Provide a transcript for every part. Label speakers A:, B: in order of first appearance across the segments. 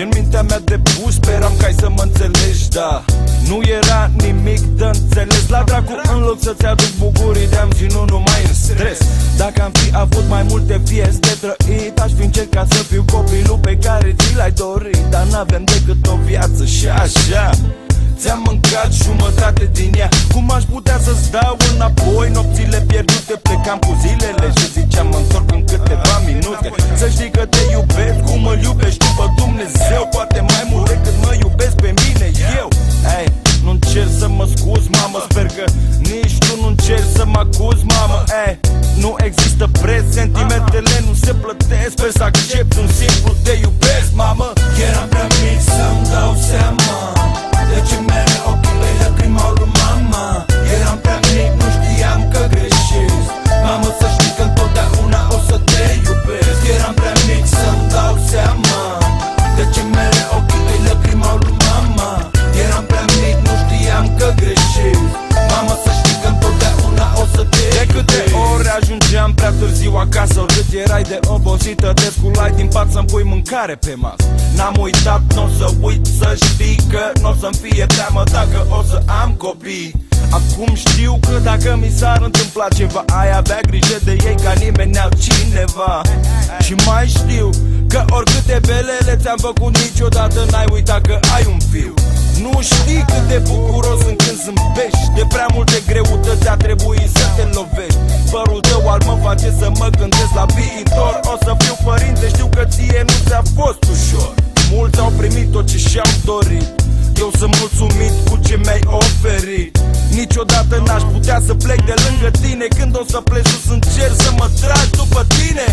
A: în mintea mea de bus, speram că ai să mă înțelegi, da. Nu era nimic de înțeles. La dracu, în loc să-ți aduc bucurii, te-am ținut numai în stres. Dacă am fi avut mai multe vieți de trăit, aș fi încercat să fiu copilul pe care ți l-ai dorit. Dar n-avem decât o viață și așa ți-am mâncat jumătate din ea. Cum aș putea să-ți dau înapoi nopțile pierdute? Plecam cu zilele și ziceam mă întorc în câteva minute. Să știi că te iubesc cum îl iubești tu pe Dumnezeu, poate mai mult decât mă iubesc pe mine eu. Hey, nu încerc să mă scuz, mamă, sper că nici tu nu încerci să mă acuzi, mamă. Hey, nu există preț, sentimentele nu se plătesc. Sper să accept un simplu te iubesc, mamă.
B: Eram prea mic să-mi dau seama de ce mereu ochii mei lăcrimau lui mama. Eram prea mic, nu știam că greșesc. Mamă, să știi că întotdeauna o să te iubesc. Eram prea mic să-mi dau seama de ce mereu ochii mei lăcrimau lui mama. Eram prea mic, nu știam că greșesc. Mamă, să știi că întotdeauna o să te iubesc.
A: De câte ori ajungeam prea târziu acasă, oricât erai de obosită, te sculai din pat să-mi pui mâncare pe masă. N-am uitat, n-o să uit, să știi că n-o să-mi fie teamă dacă o să am copii. Acum știu că dacă mi s-ar întâmpla ceva, ai avea grijă de ei ca nimeni altcineva. Și mai știu că oricâte belele ți-am făcut, niciodată n-ai uitat că ai un fiu. Nu știi cât de bucuros sunt când zâmbești, de prea multe greutăți a trebuit să te lovești. Părul tău alb mă face să mă gândesc la viitor. O să fiu părinte, știu că ție nu ți-a fost ușor. Mulți au primit tot ce și-am dorit, eu sunt mulțumit cu ce mi-ai oferit. Niciodată n-aș putea să plec de lângă tine. Când o să pleci sus în cer să mă tragi după tine.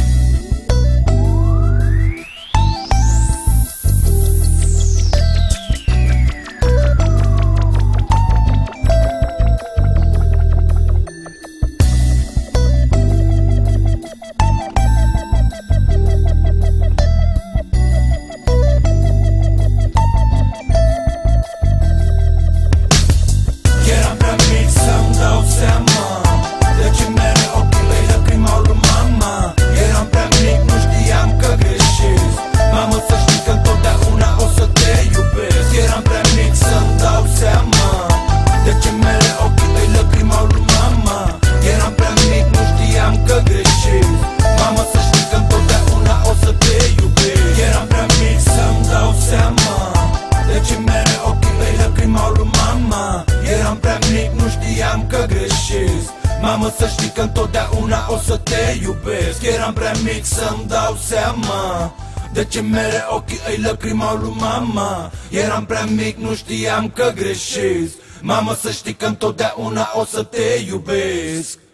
B: Mamă, să știi că întotdeauna o să te iubesc. Eram prea mic să-mi dau seama de ce mereu ochii îi lăcrimau lui mama. Eram prea mic, nu știam că greșesc. Mamă, să știi că întotdeauna o să te iubesc.